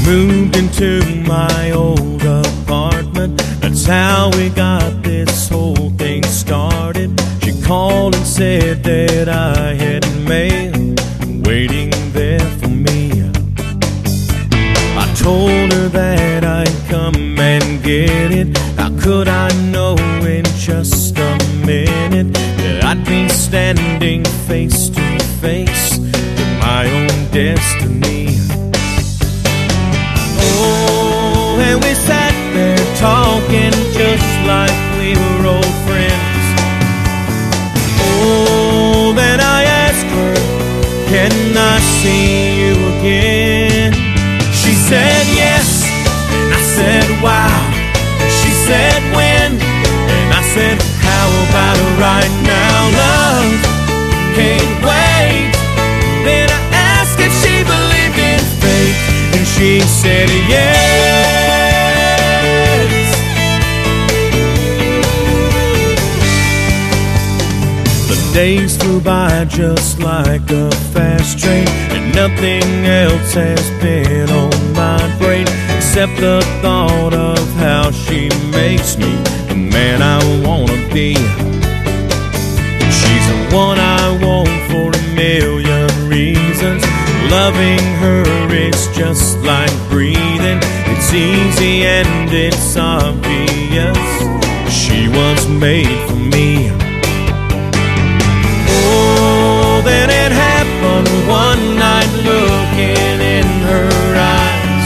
moved into my old apartment. That's how we got this whole thing started. She called and said that I had mail waiting there for me. I told her that I'd come and get it. How could I know in just a minute that I'd be standing face to face with my own destiny? Oh, and we sat there talking just like we were old friends. Oh, then I asked her, can I see you again? She said yes, and I said wow. She said when, and I said how about right now? Love can't wait. Then I asked if she believed in fate, and she said yes. The days flew by just like a fast train, and nothing else has been on my brain except the thought of how she makes me the man I wanna be. She's the one I want for a million reasons. Loving her is just like breathing. It's easy and it's obvious. She was made for me. Oh, then it happened one night, looking in her eyes.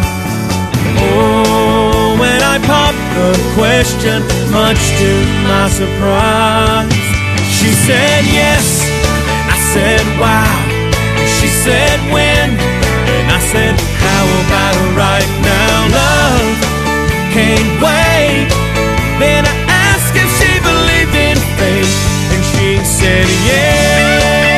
Oh, when I popped the question, much to my surprise, she said yes, and I said wow. She said when, and I said how about right now? Love can't wait. Then I asked if she believed in fate, and she said yes.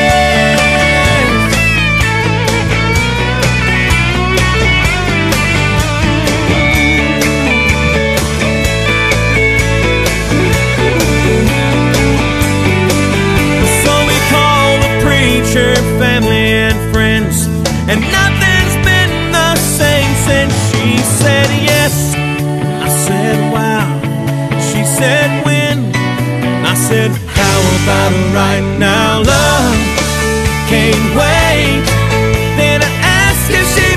So we called the preacher, family and friends, and nothing's been the same since. She said yes, I said wow. She said when, I said how about right now? Love can't wait. Then I asked if she